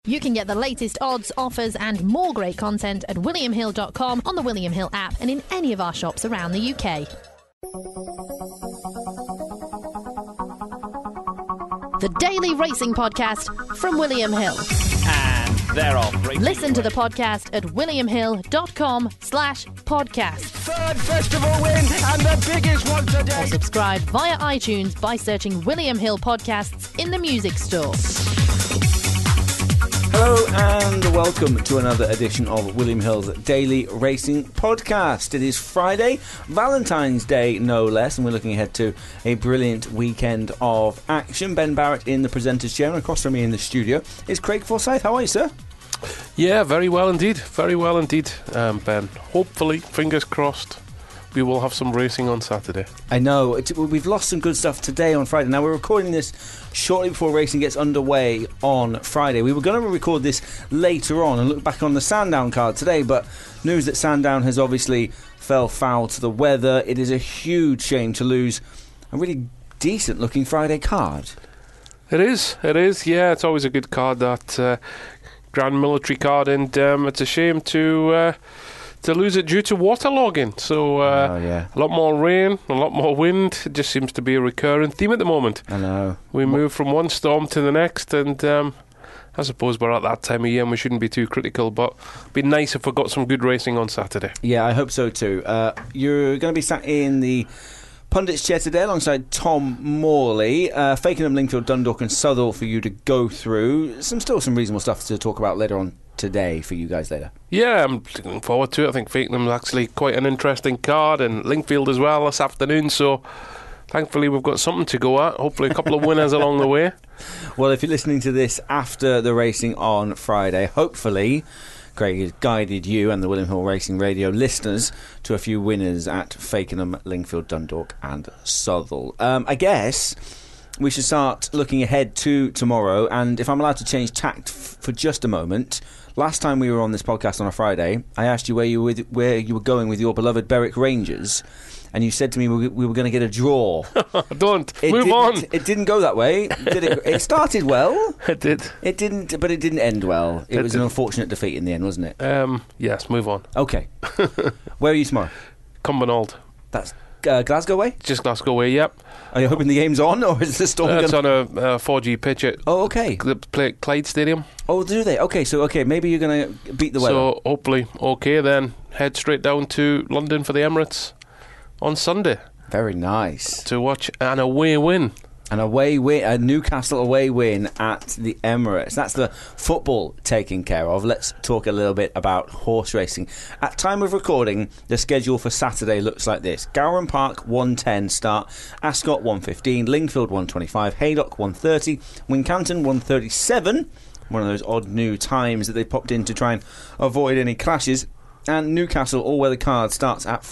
You can get the latest odds, offers and more great content at williamhill.com, on the William Hill app and in any of our shops around the UK. The Daily Racing Podcast from William Hill. And they're off. Listen to the podcast at williamhill.com/podcast. Third festival win and the biggest one today. Or subscribe via iTunes by searching William Hill Podcasts in the music store. Hello and welcome to another edition of William Hill's Daily Racing Podcast. It is Friday, Valentine's Day no less, and we're looking ahead to a brilliant weekend of action. Ben Barrett in the presenter's chair, and across from me in the studio is Craig Forsyth. How are you, sir? Yeah, very well indeed, Ben. Hopefully, fingers crossed, we will have some racing on Saturday. I know, we've lost some good stuff today on Friday. Now, we're recording this shortly before racing gets underway on Friday. We were going to record this later on and look back on the Sandown card today, but news that Sandown has obviously fell foul to the weather. It is a huge shame to lose a really decent looking Friday card. It is, yeah, it's always a good card, that Grand Military card, and it's a shame to lose it due to waterlogging. So a lot more rain, a lot more wind. It just seems to be a recurring theme at the moment. I know. We move from one storm to the next, and I suppose we're at that time of year and we shouldn't be too critical, but it'd be nice if we got some good racing on Saturday. Yeah, I hope so too. You're going to be sat in the pundits chair today alongside Tom Morley, Fakenham, Lingfield, Dundalk and Southall for you to go through. Still some reasonable stuff to talk about later on today for you guys later. Yeah, I'm looking forward to it. I think Fakenham's actually quite an interesting card, and Lingfield as well this afternoon, so thankfully we've got something to go at. Hopefully a couple of winners along the way. Well, if you're listening to this after the racing on Friday, hopefully Craig has guided you and the William Hill Racing Radio listeners to a few winners at Fakenham, Lingfield, Dundalk and Southall. I guess we should start looking ahead to tomorrow, and if I'm allowed to change tact for just a moment, last time we were on this podcast on a Friday, I asked you where you were going with your beloved Berwick Rangers, and you said to me we were going to get a draw. Move on. It didn't go that way, did it? It started well. It did. It didn't, but it didn't end well. It was an unfortunate defeat in the end, wasn't it? Yes, move on. Okay. Where are you tomorrow? Cumbernauld. That's Glasgow way? Just Glasgow way, yep. Are you hoping the game's on, or is the storm It's on a 4G pitch at Clyde Stadium. Oh, do they? Okay, so maybe you're going to beat the weather. So hopefully, then head straight down to London for the Emirates on Sunday. Very nice. To watch an away win. An away win, a Newcastle away win at the Emirates. That's the football taken care of. Let's talk a little bit about horse racing. At time of recording, the schedule for Saturday looks like this. Gowran Park 1:10 start, Ascot 1:15, Lingfield 1:25, Haydock 1:30, Wincanton 1:37. One of those odd new times that they popped in to try and avoid any clashes. And Newcastle all-weather card starts at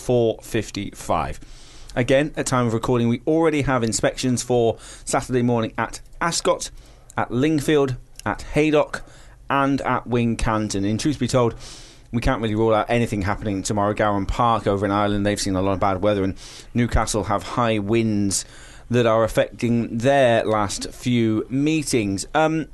4:55. Again, at time of recording, we already have inspections for Saturday morning at Ascot, at Lingfield, at Haydock, and at Wincanton. In truth be told, we can't really rule out anything happening tomorrow. Gowran Park over in Ireland, they've seen a lot of bad weather, and Newcastle have high winds that are affecting their last few meetings.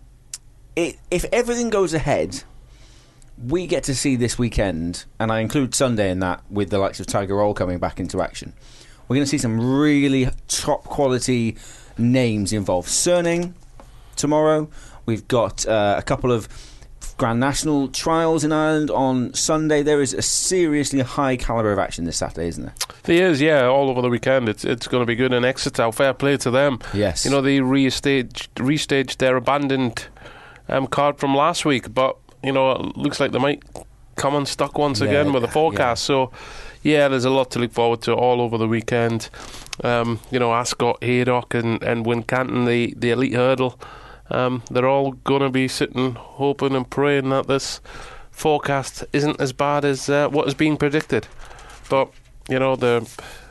If everything goes ahead, we get to see this weekend, and I include Sunday in that, with the likes of Tiger Roll coming back into action. We're going to see some really top quality names involved. Cerning tomorrow. We've got a couple of Grand National trials in Ireland on Sunday. There is a seriously high calibre of action this Saturday, isn't there? There is, yeah, all over the weekend. It's going to be good. And Exeter, fair play to them. Yes. You know, they restaged their abandoned card from last week, but, you know, it looks like they might come unstuck once again with the forecast. Yeah. So, yeah, there's a lot to look forward to all over the weekend. You know, Ascot, Haydock and Wincanton, the elite hurdle. They're all going to be sitting, hoping and praying that this forecast isn't as bad as what is being predicted. But, you know, they're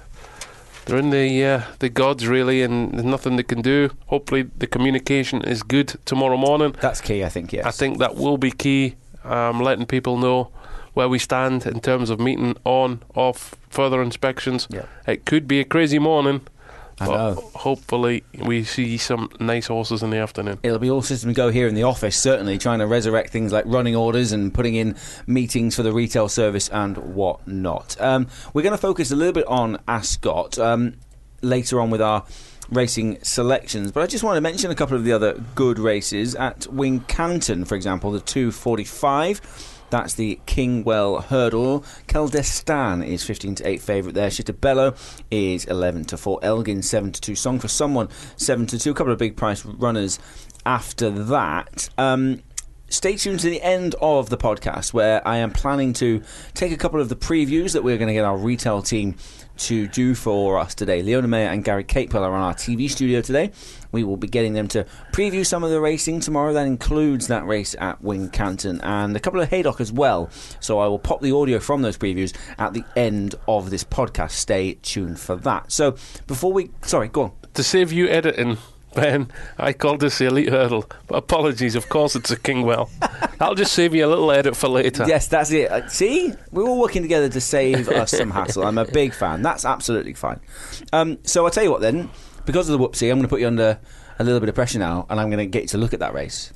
in the gods, really, and there's nothing they can do. Hopefully the communication is good tomorrow morning. That's key, I think, yes. I think that will be key, letting people know where we stand in terms of meeting on, off, further inspections. Yeah. It could be a crazy morning, I but know. hopefully we see some nice horses in the afternoon. It'll be all systems go here in the office, certainly, trying to resurrect things like running orders and putting in meetings for the retail service and whatnot. We're going to focus a little bit on Ascot later on with our racing selections, but I just want to mention a couple of the other good races at Wincanton, for example, the 245. That's the Kingwell Hurdle. Keldestan is 15-8 favourite there. Chittabello is 11-4. Elgin 7-2. Song for Someone 7-2. A couple of big price runners after that. Stay tuned to the end of the podcast, where I am planning to take a couple of the previews that we're going to get our retail team to do for us today. Leona Mayer and Gary Capewell are on our TV studio today. We will be getting them to preview some of the racing tomorrow. That includes that race at Wincanton and a couple of Haydock as well. So I will pop the audio from those previews at the end of this podcast. Stay tuned for that. So before we... Sorry, go on. To save you editing, Ben, I called this the Elite Hurdle. But apologies, of course it's a Kingwell. I'll just save you a little edit for later. Yes, that's it. See? We're all working together to save us some hassle. I'm a big fan. That's absolutely fine. So I'll tell you what then. Because of the whoopsie, I'm going to put you under a little bit of pressure now, and I'm going to get you to look at that race.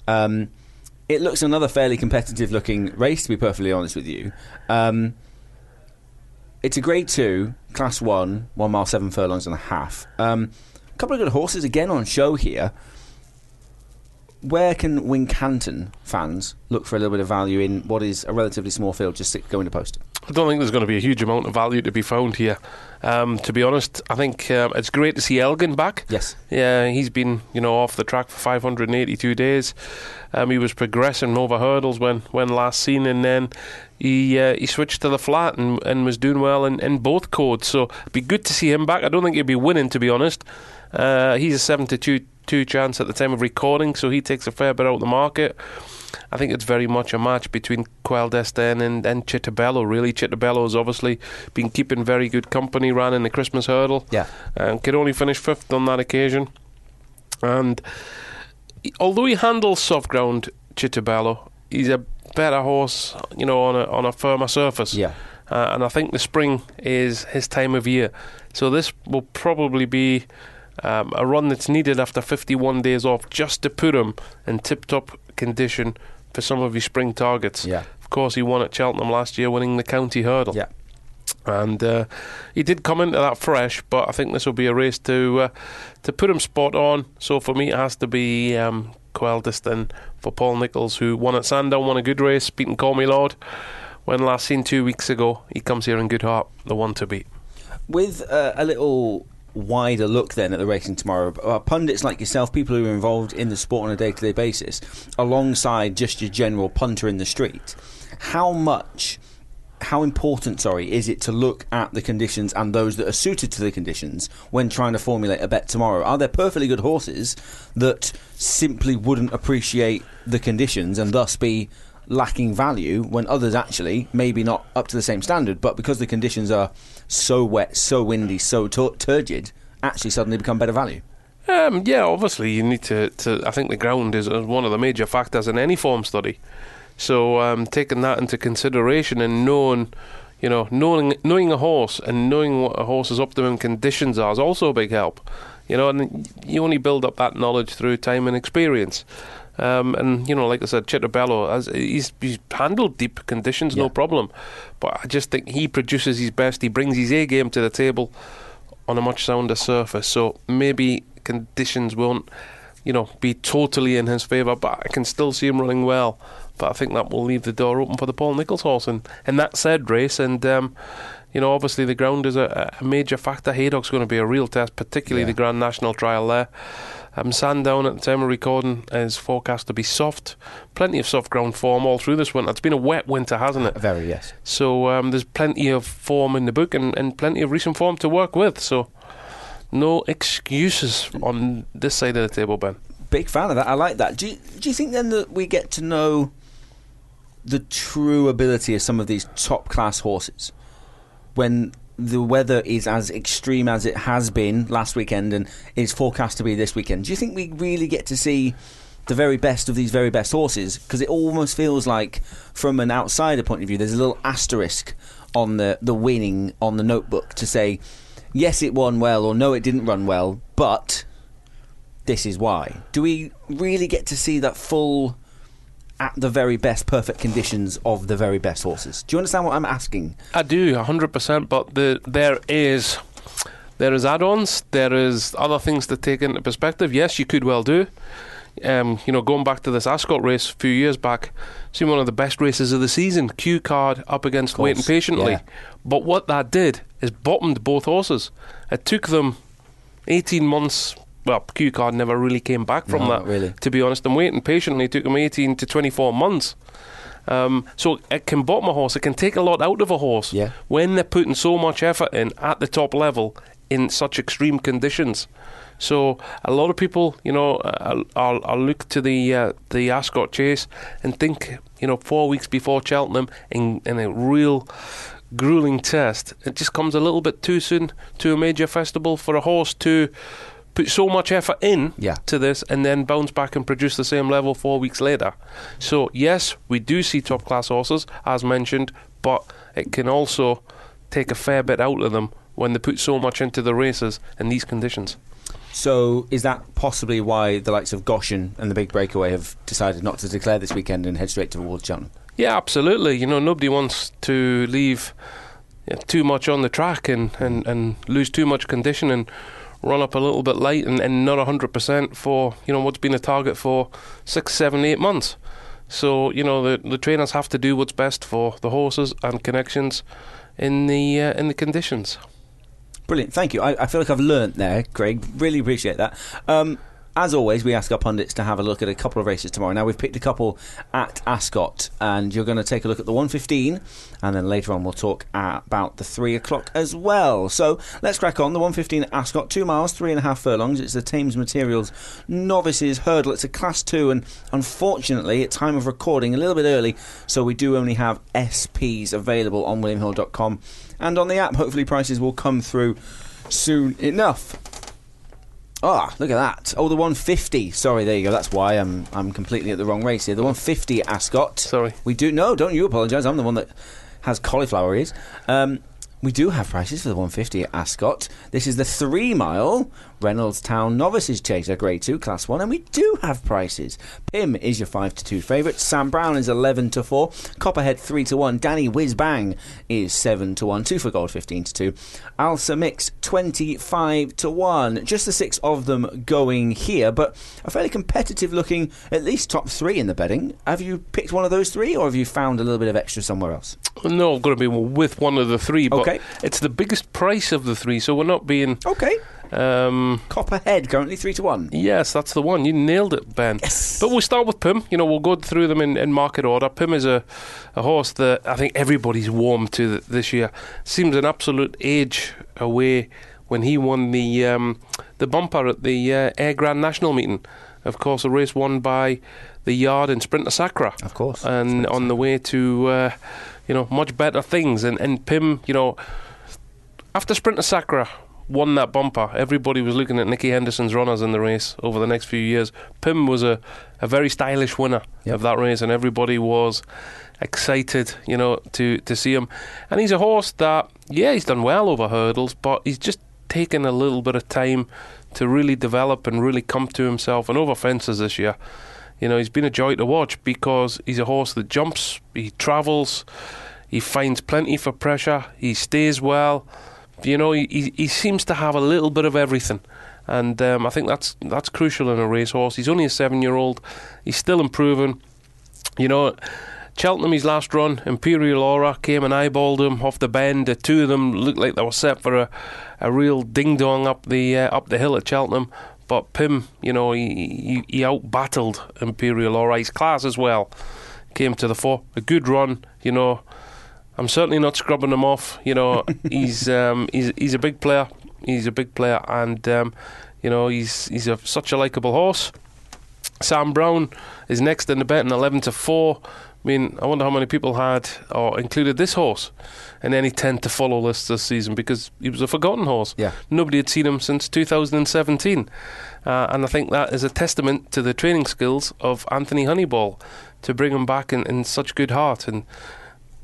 It looks another fairly competitive-looking race, to be perfectly honest with you. It's a Grade 2, Class 1, 1 mile, 7 furlongs and a half. A couple of good horses again on show here. Where can Wincanton fans look for a little bit of value in what is a relatively small field just going to post? I don't think there's going to be a huge amount of value to be found here. To be honest, I think it's great to see Elgin back. Yes. Yeah, he's been off the track for 582 days. He was progressing over hurdles when last seen, and then he switched to the flat and was doing well in both codes. So it'd be good to see him back. I don't think he'd be winning, to be honest. He's a 7-2 chance at the time of recording, so he takes a fair bit out of the market. I think it's very much a match between Keldestan and Chittabello, really. Chittabello's obviously been keeping very good company, ran in the Christmas Hurdle. Yeah. Could only finish 5th on that occasion. And although he handles soft ground, Chittabello, he's a better horse, on a firmer surface. Yeah. And I think the spring is his time of year. So this will probably be a run that's needed after 51 days off, just to put him in tip-top condition for some of his spring targets. Yeah. Of course, he won at Cheltenham last year, winning the county hurdle. Yeah. And he did come into that fresh, but I think this will be a race to put him spot on. So for me, it has to be Keldestan for Paul Nicholls, who won at Sandown, won a good race, beating Call Me Lord. When last seen 2 weeks ago, he comes here in good heart, the one to beat. With a little wider look then at the racing tomorrow, pundits like yourself, people who are involved in the sport on a day-to-day basis, alongside just your general punter in the street, how important is it to look at the conditions and those that are suited to the conditions when trying to formulate a bet tomorrow? Are there perfectly good horses that simply wouldn't appreciate the conditions and thus be lacking value, when others actually maybe not up to the same standard, but because the conditions are so wet, so windy, so turgid, actually suddenly become better value? Yeah, obviously you need to I think the ground is one of the major factors in any form study. So taking that into consideration and knowing a horse and knowing what a horse's optimum conditions are is also a big help. And you only build up that knowledge through time and experience. And like I said, Chittabello, he's handled deep conditions, no problem. But I just think he produces his best. He brings his A game to the table on a much sounder surface. So maybe conditions won't, be totally in his favour, but I can still see him running well. But I think that will leave the door open for the Paul Nicholls horse in that said race. And obviously the ground is a major factor. Haydock's going to be a real test, particularly the Grand National Trial there. Sandown at the time of recording is forecast to be soft. Plenty of soft ground form all through this winter. It's been a wet winter, hasn't it? Very, yes. So there's plenty of form in the book and plenty of recent form to work with. So no excuses on this side of the table, Ben. Big fan of that. I like that. Do you think then that we get to know the true ability of some of these top class horses when the weather is as extreme as it has been last weekend and is forecast to be this weekend? Do you think we really get to see the very best of these very best horses? Because it almost feels like, from an outsider point of view, there's a little asterisk on the winning on the notebook to say yes, it won well, or no, it didn't run well, but this is why. Do we really get to see that full, at the very best, perfect conditions of the very best horses? Do you understand what I'm asking? I do, 100%, but there is add-ons, there is other things to take into perspective. Yes, you could well do. Going back to this Ascot race a few years back, seen one of the best races of the season, Q Card up against Waiting Patiently. Yeah. But what that did is bottomed both horses. It took them 18 months. Well, Q Card never really came back from that, really. to be honest. And Waiting Patiently took them 18 to 24 months. So it can bottom a horse. It can take a lot out of a horse when they're putting so much effort in at the top level in such extreme conditions. So a lot of people, I'll look to the Ascot Chase and think, 4 weeks before Cheltenham in a real grueling test, it just comes a little bit too soon to a major festival for a horse to put so much effort in to this and then bounce back and produce the same level 4 weeks later. So yes, we do see top class horses, as mentioned, but it can also take a fair bit out of them when they put so much into the races in these conditions. So is that possibly why the likes of Goshen and the Big Breakaway have decided not to declare this weekend and head straight towards Cheltenham? Yeah, absolutely. Nobody wants to leave too much on the track and lose too much condition and run up a little bit light and not 100% for what's been a target for 6, 7, 8 months. So the trainers have to do what's best for the horses and connections in the conditions. Brilliant, thank you. I feel like I've learnt there, Craig. Really appreciate that. As always, we ask our pundits to have a look at a couple of races tomorrow. Now, we've picked a couple at Ascot, and you're going to take a look at the 1:15, and then later on we'll talk about the 3 o'clock as well. So let's crack on. The 1:15 at Ascot, 2 miles, 3.5 furlongs. It's the Thames Materials Novices Hurdle. It's a Class 2, and unfortunately, at time of recording, a little bit early, so we do only have SPs available on WilliamHill.com and on the app. Hopefully prices will come through soon enough. Look at that. The 150. Sorry, there you go. That's why I'm completely at the wrong race here. The 150 at Ascot. Sorry. Don't you apologise. I'm the one that has cauliflower ears. We do have prices for the 150 at Ascot. This is the 3 mile Reynoldstown Novices Chaser Grade 2 Class 1, and we do have prices. Pim is your 5-2 favourite. Sam Brown is 11-4. Copperhead 3-1. Danny Whiz Bang is 7-1. 2 for Gold 15-2. Alsa Mix 25-1. Just the 6 of them going here, but a fairly competitive looking, at least top 3 in the betting. Have you picked one of those 3, or have you found a little bit of extra somewhere else? No, I'm going to be with one of the 3, but okay. It's the biggest price of the 3, so we're not being... Okay. Copperhead currently 3-1. Yes, that's the one. You nailed it, Ben. Yes. But we'll start with Pim. We'll go through them in market order. Pim is a horse that I think everybody's warmed to this year. Seems an absolute age away when he won the bumper at the Ayr Grand National meeting. Of course, a race won by the Yard in Sprinter Sacra. Of course. And on the way to much better things. And Pim, after Sprinter Sacra won that bumper, everybody was looking at Nicky Henderson's runners in the race over the next few years. Pim was a very stylish winner of that race, and everybody was excited, to see him. And he's a horse that, he's done well over hurdles, but he's just taken a little bit of time to really develop and really come to himself. And over fences this year, he's been a joy to watch because he's a horse that jumps, he travels, he finds plenty for pressure, he stays well. He seems to have a little bit of everything, and I think that's crucial in a racehorse. He's only a 7-year-old. He's still improving. Cheltenham, his last run, Imperial Aura came and eyeballed him off the bend. The two of them looked like they were set for a real ding-dong up the hill at Cheltenham. But Pim, he out-battled Imperial Aura. His class as well came to the fore. A good run, I'm certainly not scrubbing him off. He's a big player. He's a big player, and he's such a likeable horse. Sam Brown is next in the betting, 11-4. I wonder how many people had or included this horse in any 10 to follow list this season, because he was a forgotten horse. Yeah. Nobody had seen him since 2017, and I think that is a testament to the training skills of Anthony Honeyball to bring him back in such good heart. And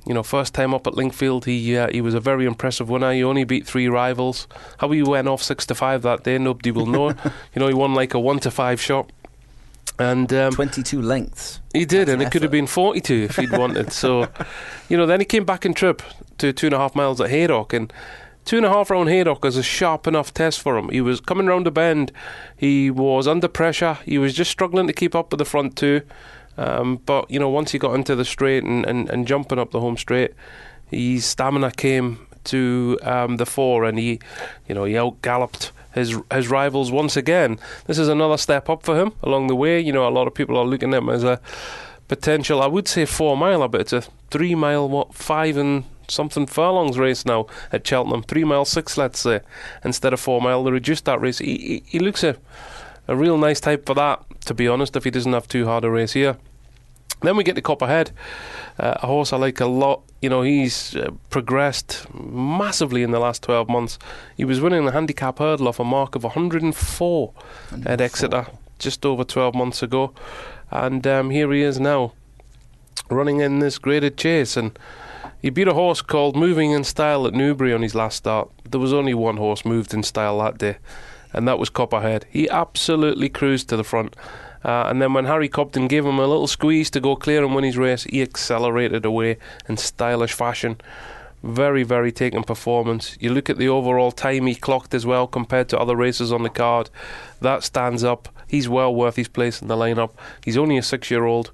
First time up at Linkfield, he was a very impressive winner. He only beat 3 rivals. How he went off 6-5 that day, nobody will know. He won like a 1-5 shot. And 22 lengths. He did, and it could have been 42 if he'd wanted. So, then he came back in trip to 2.5 miles at Haydock, and 2.5 round Haydock is a sharp enough test for him. He was coming round the bend, he was under pressure, he was just struggling to keep up with the front two. But once he got into the straight and jumping up the home straight, his stamina came to the fore, and he out-galloped his rivals once again. This is another step up for him along the way. A lot of people are looking at him as a potential, I would say 4 miler, but it's a 3 mile, 5 and something furlongs race now at Cheltenham. 3 mile 6, let's say, instead of 4 mile. They reduced that race. He looks a real nice type for that, to be honest, if he doesn't have too hard a race here. Then we get to Copperhead, a horse I like a lot. He's progressed massively in the last 12 months. He was winning the handicap hurdle off a mark of 104 at Exeter just over 12 months ago. And here he is now, running in this graded chase. And he beat a horse called Moving in Style at Newbury on his last start. There was only one horse moved in style that day, and that was Copperhead. He absolutely cruised to the front. And then when Harry Cobden gave him a little squeeze to go clear and win his race, he accelerated away in stylish fashion. Very, very taken performance. You look at the overall time he clocked as well compared to other races on the card. That stands up. He's well worth his place in the lineup. He's only a 6-year-old.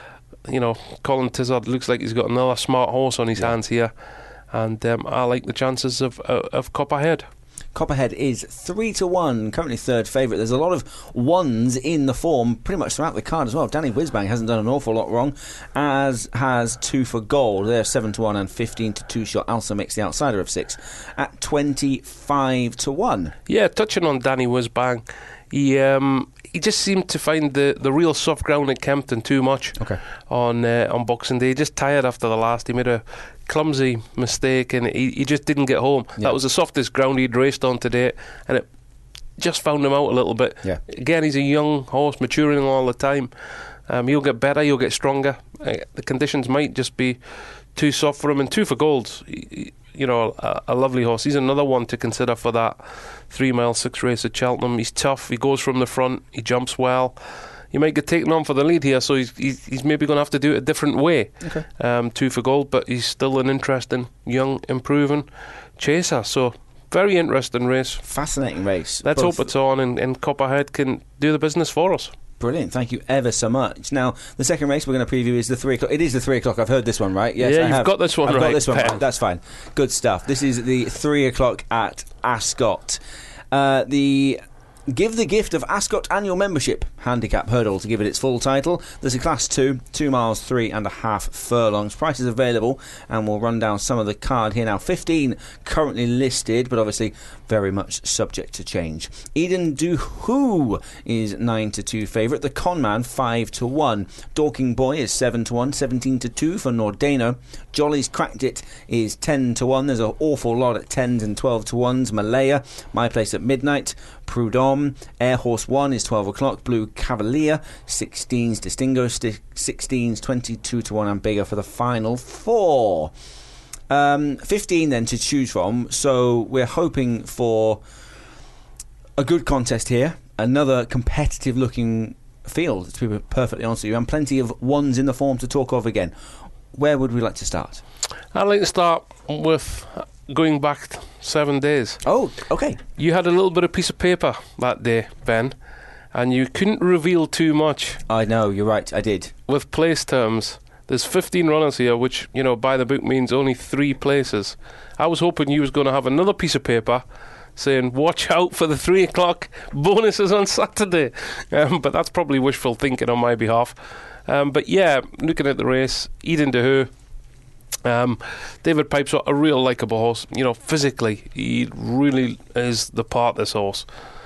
Colin Tizard looks like he's got another smart horse on his hands here. And I like the chances of Copperhead. Copperhead is 3-1, currently third favourite. There's a lot of ones in the form pretty much throughout the card as well. Danny Whizbang hasn't done an awful lot wrong, as has 2 for Gold. They're 7-1 and 15-2 shot. Also makes the outsider of 6 at 25-1. Yeah, touching on Danny Whizbang, he just seemed to find the real soft ground at Kempton too much on Boxing Day. Just tired after the last. He made a clumsy mistake and he just didn't get home. That was the softest ground he'd raced on today, and it just found him out a little bit. Again, he's a young horse, maturing all the time. He'll get better, he'll get stronger. The conditions might just be too soft for him. And 2 for Gold, a lovely horse. He's another one to consider for that 3 mile 6 race at Cheltenham. He's tough, he goes from the front, he jumps well. He might get taken on for the lead here, so he's maybe going to have to do it a different way. 2 for Gold, but he's still an interesting, young, improving chaser. So, very interesting race. Fascinating race. Let's hope it's on and Copperhead can do the business for us. Brilliant, thank you ever so much. Now, the second race we're going to preview is the 3 o'clock. It is the 3 o'clock. I've heard this one right. Yes, yeah, you've got this one right. I've got this one right. That's fine. Good stuff. This is the 3 o'clock at Ascot. Give the gift of Ascot annual membership handicap hurdle to give it its full title. There's a class 2 miles 3.5 furlongs. Prices available, and we'll run down some of the card here now. 15 currently listed, but obviously very much subject to change. Eden Duhoo is 9-2 favourite. The Conman 5-1. Dorking Boy is 7-1. 17-2 for Nordano. Jolly's Cracked It is 10-1. There's an awful lot at 10s and 12-1s. Malaya, My Place at Midnight. Prudhomme. Air Horse 1 is 12 o'clock. Blue Cavalier. 16s Distingo. 16s 22-1 and bigger for the final 4. 15 then to choose from. So we're hoping for a good contest here. Another competitive looking field, to be perfectly honest with you, and plenty of ones in the form to talk of again. Where would we like to start? I'd like to start with going back 7 days. Oh, okay. You had a little bit of piece of paper that day, Ben, and you couldn't reveal too much. I know, you're right, I did. With place terms, there's 15 runners here, which, by the book means only 3 places. I was hoping you was going to have another piece of paper saying, watch out for the 3 o'clock bonuses on Saturday. But that's probably wishful thinking on my behalf. But yeah, looking at the race, Eden Duhoo, David Pipe's a real likeable horse. Physically, he really is the part, this horse.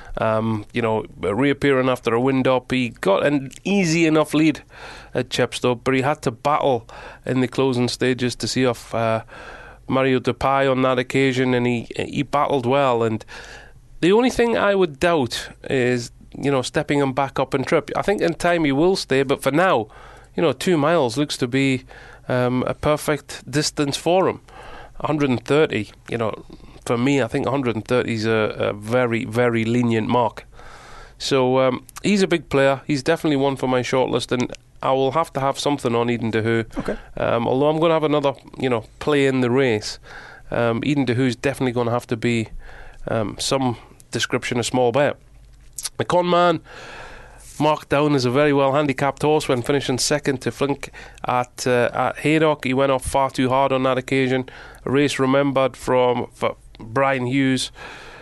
Reappearing after a wind up, he got an easy enough lead at Chepstow, but he had to battle in the closing stages to see off Mario Depay on that occasion, and he battled well. And the only thing I would doubt is stepping him back up in trip. I think in time he will stay, but for now 2 miles looks to be a perfect distance for him. 130, for me, I think 130 is a very, very lenient mark. So he's a big player. He's definitely one for my shortlist, and I will have to have something on Eden Dahoo. Okay. Although I'm going to have another, play in the race. Eden Dahoo is definitely going to have to be some description of small bet. The Conman, marked down as a very well handicapped horse when finishing second to Flink at Haydock. He went off far too hard on that occasion. A race remembered for Brian Hughes,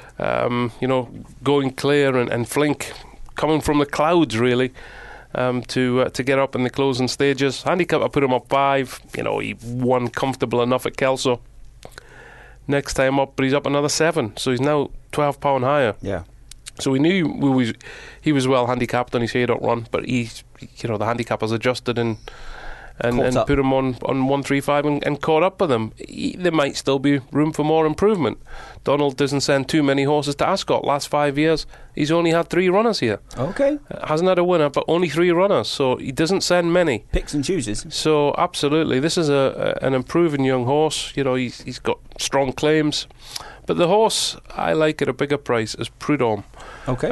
going clear, and Flink coming from the clouds really to get up in the closing stages. Handicap, I put him up 5. He won comfortable enough at Kelso. Next time up, but he's up another 7, so he's now £12 higher. Yeah. So we knew he was well handicapped on his Haydock run, but the handicap has adjusted and put him on 135 and caught up with him. There might still be room for more improvement. Donald doesn't send too many horses to Ascot. Last 5 years, he's only had 3 runners here. Okay. Hasn't had a winner, but only 3 runners, so he doesn't send many. Picks and chooses. So absolutely, this is an improving young horse. He's got strong claims. But the horse I like at a bigger price is Prudhomme. Okay.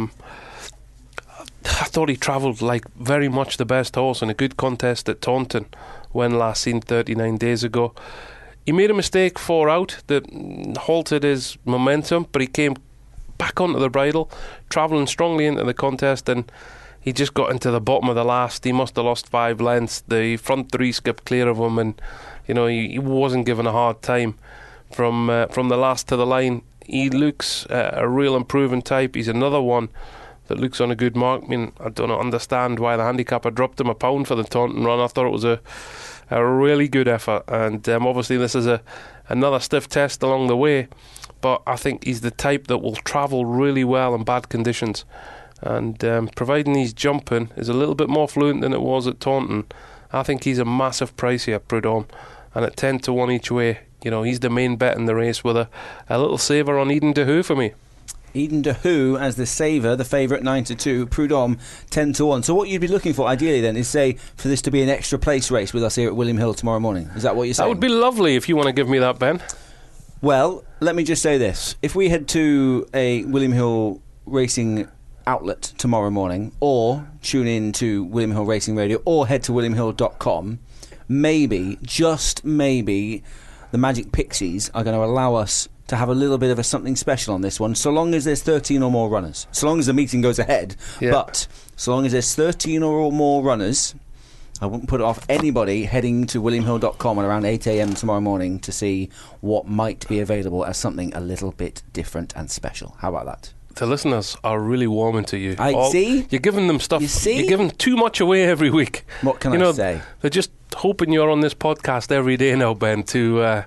I thought he travelled like very much the best horse in a good contest at Taunton when last seen 39 days ago. He made a mistake 4 out that halted his momentum, but he came back onto the bridle, travelling strongly into the contest, and he just got into the bottom of the last. He must have lost 5 lengths. The front 3 skipped clear of him, and he wasn't given a hard time from the last to the line. He looks a real improving type. He's another one that looks on a good mark. I mean, I don't understand why the handicapper dropped him £1 for the Taunton run. I thought it was a really good effort, and obviously this is another stiff test along the way, but I think he's the type that will travel really well in bad conditions, and providing he's jumping is a little bit more fluent than it was at Taunton, I think he's a massive price here, Prudhomme, and at 10 to 1 each way, he's the main bet in the race with a little saver on Eden Dahoo for me. Eden Dahoo as the saver, the favourite 9 to 2, Prudhomme 10 to 1. So what you'd be looking for ideally then is, say, for this to be an extra place race with us here at William Hill tomorrow morning. Is that what you're saying? That would be lovely if you want to give me that, Ben. Well, let me just say this. If we head to a William Hill racing outlet tomorrow morning, or tune in to William Hill Racing Radio, or head to williamhill.com, maybe, just maybe, the Magic Pixies are going to allow us to have a little bit of something special on this one, so long as there's 13 or more runners. So long as the meeting goes ahead. Yeah. But so long as there's 13 or more runners, I wouldn't put it off anybody heading to williamhill.com at around 8 a.m. tomorrow morning to see what might be available as something a little bit different and special. How about that? The listeners are really warming to you. See? You're giving them stuff. You see? You're giving too much away every week. What can I say? They're just hoping you're on this podcast every day now, Ben, to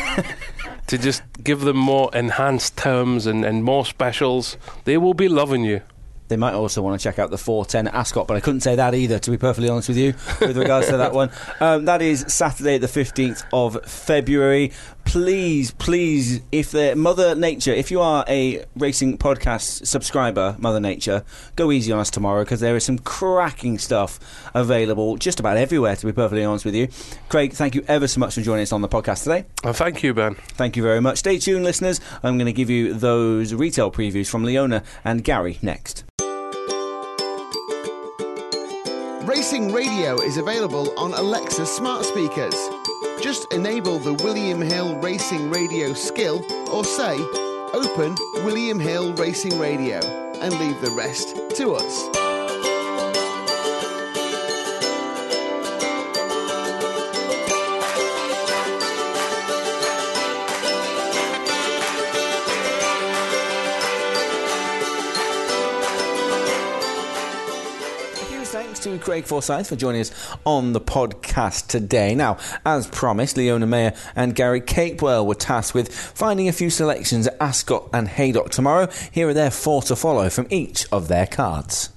just give them more enhanced terms and more specials. They will be loving you. They might also want to check out the 410 at Ascot, but I couldn't say that either, to be perfectly honest with you, with regards to that one. That is Saturday the 15th of February. Please, if Mother Nature, if you are a racing podcast subscriber, Mother Nature, go easy on us tomorrow, because there is some cracking stuff available just about everywhere, to be perfectly honest with you. Craig, thank you ever so much for joining us on the podcast today. Thank you, Ben. Thank you very much. Stay tuned, listeners. I'm going to give you those retail previews from Leona and Gary next. Racing Radio is available on Alexa smart speakers. Just enable the William Hill Racing Radio skill, or say, open William Hill Racing Radio, and leave the rest to us. To Craig Forsyth for joining us on the podcast today. Now, as promised, Leona Mayer and Gary Capewell were tasked with finding a few selections at Ascot and Haydock tomorrow. Here are their 4 to follow from each of their cards.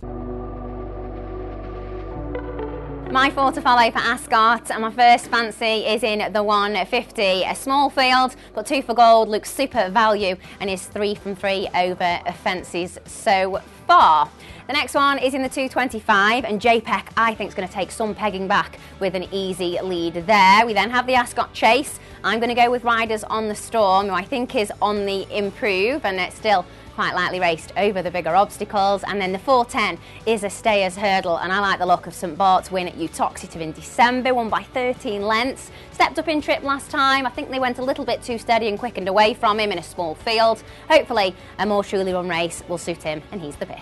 My 4 to follow for Ascot, and my first fancy is in the 150. A small field, but 2 for gold, looks super value and is 3 from 3 over fences so far. The next one is in the 225, and JPEG, I think, is going to take some pegging back with an easy lead there. We then have the Ascot Chase. I'm going to go with Riders on the Storm, who I think is on the improve, and it's still quite lightly raced over the bigger obstacles. And then the 410 is a stayers hurdle, and I like the look of St Bart's win at Uttoxeter in December, won by 13 lengths. Stepped up in trip last time. I think they went a little bit too steady and quickened away from him in a small field. Hopefully a more truly run race will suit him, and he's the pick.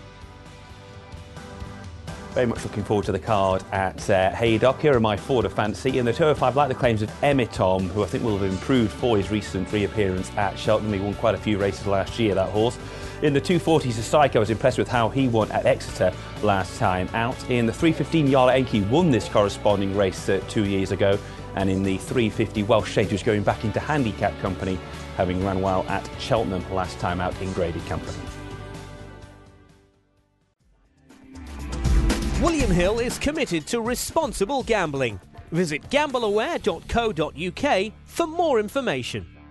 Very much looking forward to the card at Haydock. Here are my four to fancy. In the 205, like the claims of Emitom, who I think will have improved for his recent reappearance at Cheltenham. He won quite a few races last year, that horse. In the 240s, the Psycho, I was impressed with how he won at Exeter last time out. In the 315, Yala Enki won this corresponding race 2 years ago. And in the 350, Welsh Shade, who's going back into handicap company, having run well at Cheltenham last time out in graded company. William Hill is committed to responsible gambling. Visit gambleaware.co.uk for more information.